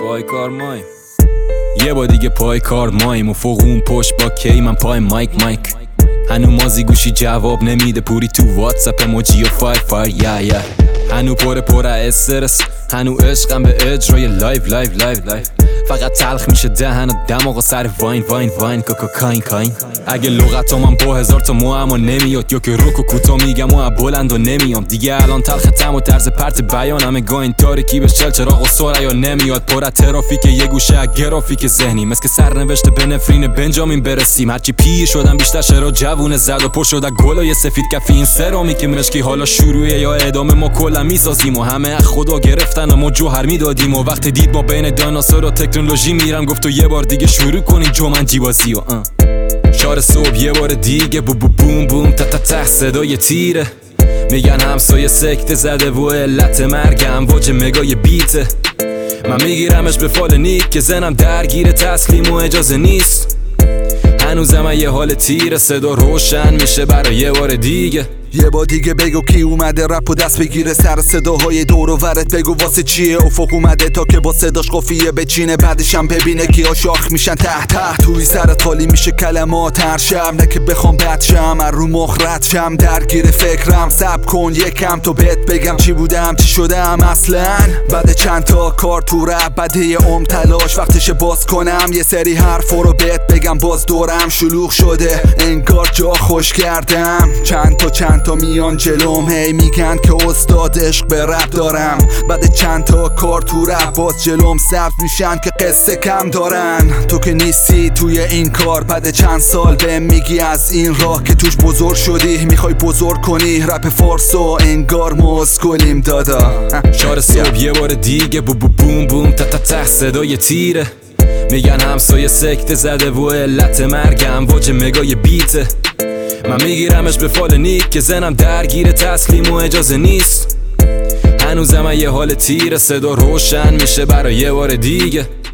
پای کار مایم، یه با دیگه پای کار مایم و فوق اون پشت با کی من پای مایک هنو مازی گوشی جواب نمیده، پوری تو واتساپ موجی و فایر یا هنو پر استرس، هنو عشقم به اجرای لایو فقط تلخ میشه دهن و دماغ و سر واین کاین اگه لغتام من با 1000 تا مو اما نمیاد، یا که روک و کوتا میگم و بلند و نمیام دیگه. الان تلختم و طرز پرت بیانم گاین تاریکی به چل چراغ و سریا نمیاد، پر ترافیک یه گوشه گرافیک ذهنی مثل سرنوشت به نفرین بنجامین برسیم. هرچی پیر شدم بیشتر شرا جوونه زد و پر شده گلای سفید کفی این سرامی که مشکی حالا شروعه یا ادامه ما کلا میسازیم و همه خدا گرفتن و ما جوهر میدادیم و وقتی دید ما بین دایناسور و تکنولوژی میرم گفت تو یه بار دیگه شروع کنین جومنجی بازی و شار صبح یه بار دیگه بوم بوم تا صدای تیره، میگن همسایه سکته زده و علت مرگم واج مگای بیته. من میگیرمش به فال نیک که زنم درگیر تسلیم و اجازه نیست، هنوزم یه حال تیره، صدا روشن میشه برای یه بار دیگه. یه با دیگه بگو کی اومده رپ و دست بگیره سر صداهای دور و ورت، بگو واسه چیه افق اومده تا که با صداش قافیه بچینه، بعدشم ببینه کیا شاخ میشن ته توی سرت خالی میشه کلمات هر شب، نه که بخوام بد شم رو مخ رد شم، درگیر فکرم صبر کن یکم تو بهت بگم چی بودم چی شدم اصلا. بعد چند تا کار تو رپ بعد یه تلاش وقتشه باز کنم یه سری حرفا رو بهت بگم، باز دورم شلوغ شده انگار جا خوش کردم، چند تا میان جلوم هی میگن که استاد عشق به رپ دارم، بعد چند تا کار تو رپ باز جلوم سبز میشن که قصه کم دارن. تو که نیستی توی این کار بعد چند سال بهم میگی از این راه که توش بزرگ شدی میخوای بزرگ کنی رپ فارسو انگار مسکلیم دادا. شار صبح یه بار دیگه بوم بوم تا صدای تیره، میگن همسایه سکته زده و علت مرگم واج مگای بیته. من میگیرمش به فال نیک که زنم درگیر تسلیم و اجازه نیست، هنوزم یه حال تیره، صدا روشن میشه برای یه بار دیگه.